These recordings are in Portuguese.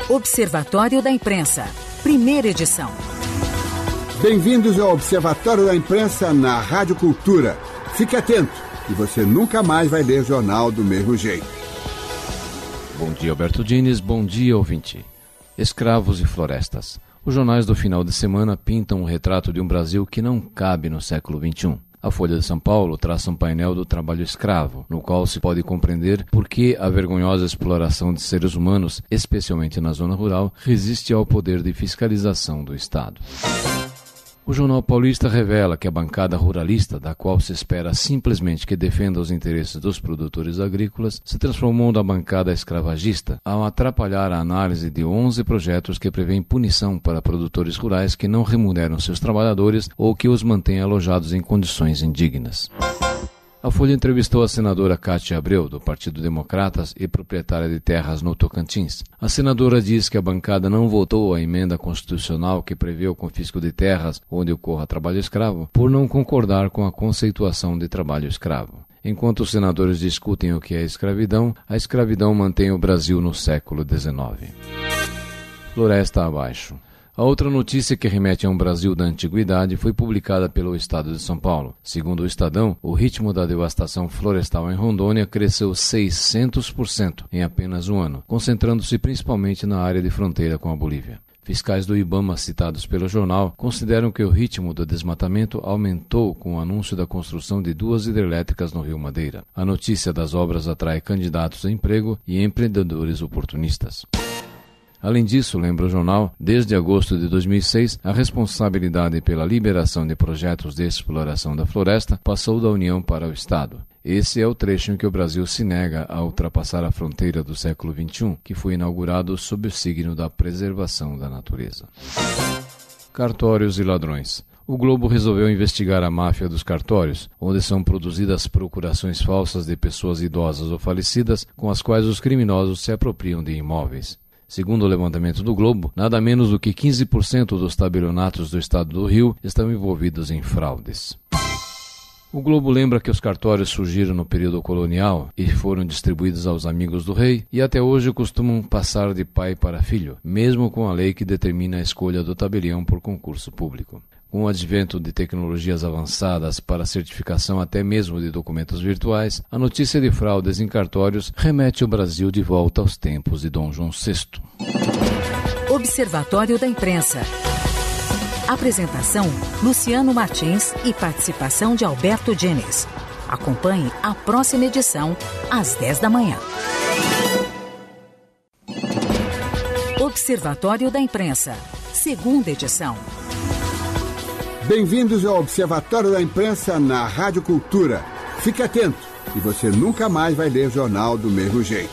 Observatório da Imprensa, primeira edição. Bem-vindos ao Observatório da Imprensa na Rádio Cultura. Fique atento e você nunca mais vai ler jornal do mesmo jeito. Bom dia, Alberto Diniz. Bom dia, ouvinte. Escravos e florestas. Os jornais do final de semana pintam um retrato de um Brasil que não cabe no século XXI. A Folha de São Paulo traça um painel do trabalho escravo, no qual se pode compreender por que a vergonhosa exploração de seres humanos, especialmente na zona rural, resiste ao poder de fiscalização do Estado. O Jornal Paulista revela que a bancada ruralista, da qual se espera simplesmente que defenda os interesses dos produtores agrícolas, se transformou na bancada escravagista ao atrapalhar a análise de 11 projetos que prevêem punição para produtores rurais que não remuneram seus trabalhadores ou que os mantêm alojados em condições indignas. A Folha entrevistou a senadora Cátia Abreu, do Partido Democratas e proprietária de terras no Tocantins. A senadora diz que a bancada não votou a emenda constitucional que prevê o confisco de terras onde ocorra trabalho escravo, por não concordar com a conceituação de trabalho escravo. Enquanto os senadores discutem o que é escravidão, a escravidão mantém o Brasil no século XIX. Floresta abaixo. A outra notícia que remete a um Brasil da antiguidade foi publicada pelo Estado de São Paulo. Segundo o Estadão, o ritmo da devastação florestal em Rondônia cresceu 600% em apenas um ano, concentrando-se principalmente na área de fronteira com a Bolívia. Fiscais do IBAMA citados pelo jornal consideram que o ritmo do desmatamento aumentou com o anúncio da construção de 2 hidrelétricas no Rio Madeira. A notícia das obras atrai candidatos a emprego e empreendedores oportunistas. Além disso, lembra o jornal, desde agosto de 2006, a responsabilidade pela liberação de projetos de exploração da floresta passou da União para o Estado. Esse é o trecho em que o Brasil se nega a ultrapassar a fronteira do século XXI, que foi inaugurado sob o signo da preservação da natureza. Cartórios e ladrões. O Globo resolveu investigar a máfia dos cartórios, onde são produzidas procurações falsas de pessoas idosas ou falecidas, com as quais os criminosos se apropriam de imóveis. Segundo o levantamento do Globo, nada menos do que 15% dos tabelionatos do estado do Rio estão envolvidos em fraudes. O Globo lembra que os cartórios surgiram no período colonial e foram distribuídos aos amigos do rei e até hoje costumam passar de pai para filho, mesmo com a lei que determina a escolha do tabelião por concurso público. Com o advento de tecnologias avançadas para a certificação até mesmo de documentos virtuais, a notícia de fraudes em cartórios remete o Brasil de volta aos tempos de Dom João VI. Observatório da Imprensa. Apresentação: Luciano Martins e participação de Alberto Diniz. Acompanhe a próxima edição às 10 da manhã. Observatório da Imprensa, segunda edição. Bem-vindos ao Observatório da Imprensa na Rádio Cultura. Fique atento e você nunca mais vai ler jornal do mesmo jeito.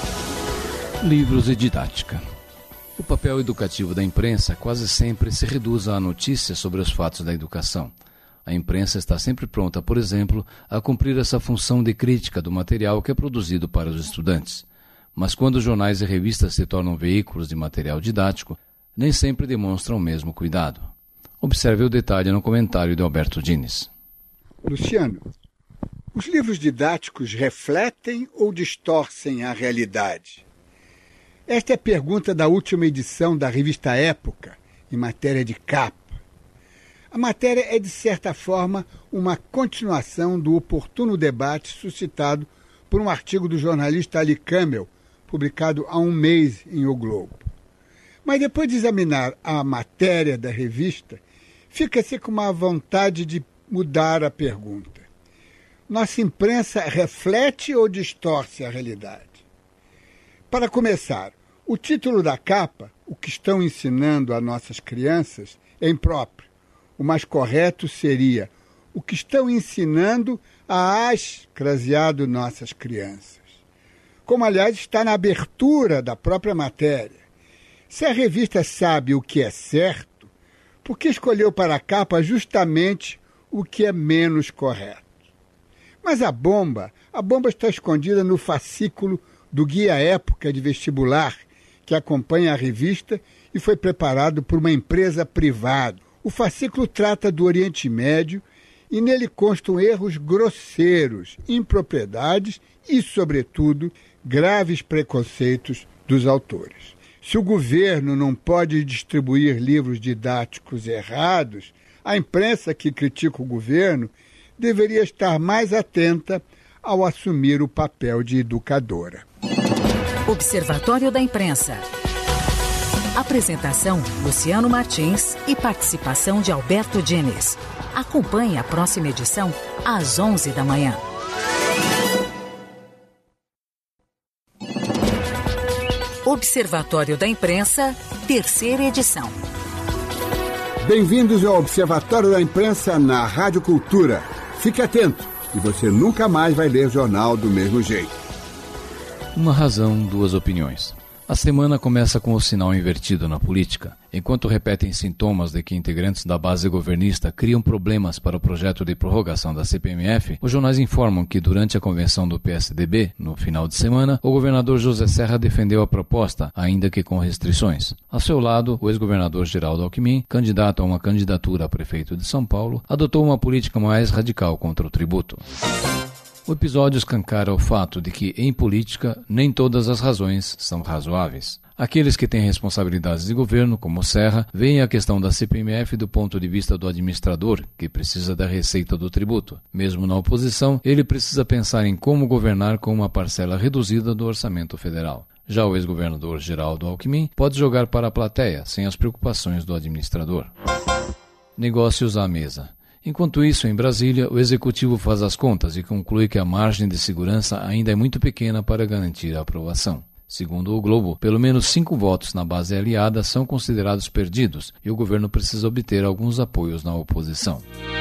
Livros e didática. O papel educativo da imprensa quase sempre se reduz à notícia sobre os fatos da educação. A imprensa está sempre pronta, por exemplo, a cumprir essa função de crítica do material que é produzido para os estudantes. Mas quando jornais e revistas se tornam veículos de material didático, nem sempre demonstram o mesmo cuidado. Observe o detalhe no comentário de Alberto Diniz. Luciano, os livros didáticos refletem ou distorcem a realidade? Esta é a pergunta da última edição da revista Época, em matéria de capa. A matéria é, de certa forma, uma continuação do oportuno debate suscitado por um artigo do jornalista Ali Camel, publicado há um mês em O Globo. Mas depois de examinar a matéria da revista, fica-se com uma vontade de mudar a pergunta. Nossa imprensa reflete ou distorce a realidade? Para começar, o título da capa, O que estão ensinando a nossas crianças, é impróprio. O mais correto seria O que estão ensinando às craseado nossas crianças. Como, aliás, está na abertura da própria matéria. Se a revista sabe o que é certo, por que escolheu para a capa justamente o que é menos correto? Mas a bomba está escondida no fascículo do Guia Época de Vestibular, que acompanha a revista e foi preparado por uma empresa privada. O fascículo trata do Oriente Médio e nele constam erros grosseiros, impropriedades e, sobretudo, graves preconceitos dos autores. Se o governo não pode distribuir livros didáticos errados, a imprensa que critica o governo deveria estar mais atenta ao assumir o papel de educadora. Observatório da Imprensa. Apresentação: Luciano Martins e participação de Alberto Diniz. Acompanhe a próxima edição às 11 da manhã. Observatório da Imprensa, terceira edição. Bem-vindos ao Observatório da Imprensa na Rádio Cultura. Fique atento e você nunca mais vai ler jornal do mesmo jeito. Uma razão, duas opiniões. A semana começa com o sinal invertido na política. Enquanto repetem sintomas de que integrantes da base governista criam problemas para o projeto de prorrogação da CPMF, os jornais informam que durante a convenção do PSDB, no final de semana, o governador José Serra defendeu a proposta, ainda que com restrições. Ao seu lado, o ex-governador Geraldo Alckmin, candidato a uma candidatura a prefeito de São Paulo, adotou uma política mais radical contra o tributo. O episódio escancara o fato de que, em política, nem todas as razões são razoáveis. Aqueles que têm responsabilidades de governo, como Serra, veem a questão da CPMF do ponto de vista do administrador, que precisa da receita do tributo. Mesmo na oposição, ele precisa pensar em como governar com uma parcela reduzida do orçamento federal. Já o ex-governador Geraldo Alckmin pode jogar para a plateia, sem as preocupações do administrador. Negócios à mesa. Enquanto isso, em Brasília, o Executivo faz as contas e conclui que a margem de segurança ainda é muito pequena para garantir a aprovação. Segundo o Globo, pelo menos 5 votos na base aliada são considerados perdidos e o governo precisa obter alguns apoios na oposição.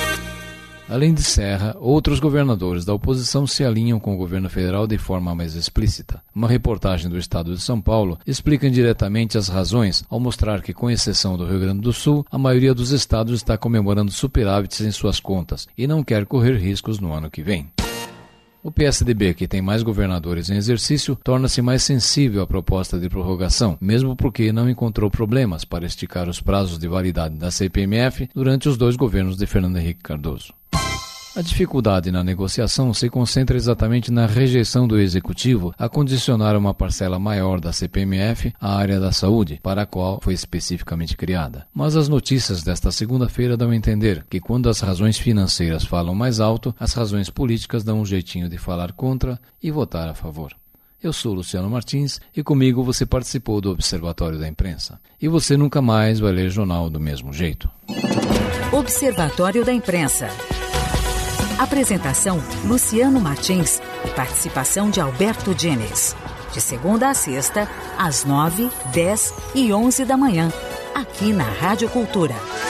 Além de Serra, outros governadores da oposição se alinham com o governo federal de forma mais explícita. Uma reportagem do estado de São Paulo explica indiretamente as razões ao mostrar que, com exceção do Rio Grande do Sul, a maioria dos estados está comemorando superávites em suas contas e não quer correr riscos no ano que vem. O PSDB, que tem mais governadores em exercício, torna-se mais sensível à proposta de prorrogação, mesmo porque não encontrou problemas para esticar os prazos de validade da CPMF durante os 2 governos de Fernando Henrique Cardoso. A dificuldade na negociação se concentra exatamente na rejeição do Executivo a condicionar uma parcela maior da CPMF à área da saúde, para a qual foi especificamente criada. Mas as notícias desta segunda-feira dão a entender que quando as razões financeiras falam mais alto, as razões políticas dão um jeitinho de falar contra e votar a favor. Eu sou Luciano Martins e comigo você participou do Observatório da Imprensa. E você nunca mais vai ler jornal do mesmo jeito. Observatório da Imprensa. Apresentação: Luciano Martins e participação de Alberto Diniz. De segunda a sexta, às 9, 10 e 11 da manhã, aqui na Rádio Cultura.